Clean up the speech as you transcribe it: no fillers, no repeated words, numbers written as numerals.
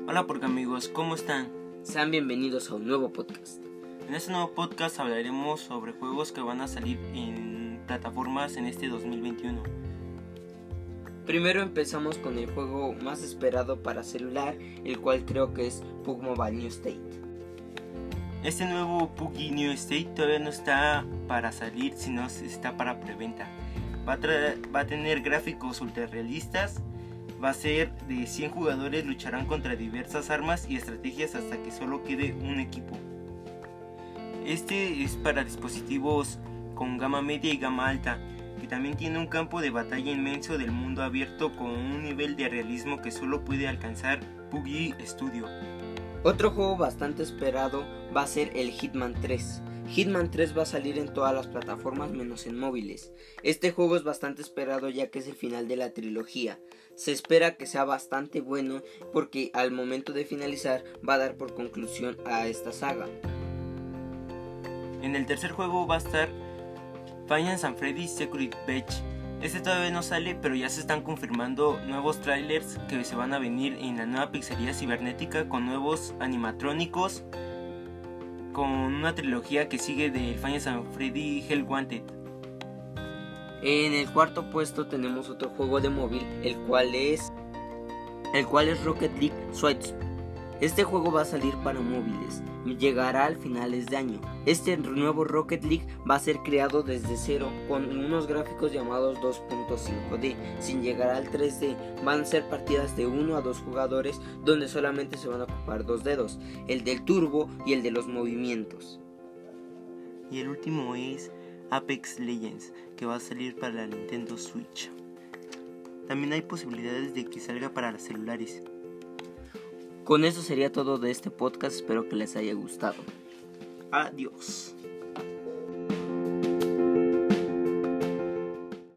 Hola porque amigos, ¿cómo están? Sean bienvenidos a un nuevo podcast. En este nuevo podcast hablaremos sobre juegos que van a salir en plataformas en este 2021. Primero empezamos con el juego más esperado para celular, el cual creo que es PUBG Mobile New State. Este nuevo PUBG New State todavía no está para salir, sino está para preventa. Va a tener gráficos ultra realistas. Va a ser de 100 jugadores, lucharán contra diversas armas y estrategias hasta que solo quede un equipo. Este es para dispositivos con gama media y gama alta, que también tiene un campo de batalla inmenso del mundo abierto con un nivel de realismo que solo puede alcanzar PUBG Studio. Otro juego bastante esperado va a ser el Hitman 3. Hitman 3 va a salir en todas las plataformas menos en móviles. Este juego es bastante esperado ya que es el final de la trilogía. Se espera que sea bastante bueno porque al momento de finalizar va a dar por conclusión a esta saga. En el tercer juego va a estar Five Nights at Freddy's Secret Beach. Este todavía no sale, pero ya se están confirmando nuevos trailers que se van a venir en la nueva pizzería cibernética con nuevos animatrónicos, con una trilogía que sigue del Five Nights at Freddy Hell Wanted. En el cuarto puesto tenemos otro juego de móvil, el cual es Rocket League Switch. Este juego va a salir para móviles, llegará a finales de año. Este nuevo Rocket League va a ser creado desde cero con unos gráficos llamados 2.5D, sin llegar al 3D. Van a ser partidas de 1 a 2 jugadores donde solamente se van a ocupar 2 dedos, el del turbo y el de los movimientos. Y el último es Apex Legends, que va a salir para la Nintendo Switch. También hay posibilidades de que salga para los celulares. Con eso sería todo de este podcast, espero que les haya gustado. Adiós.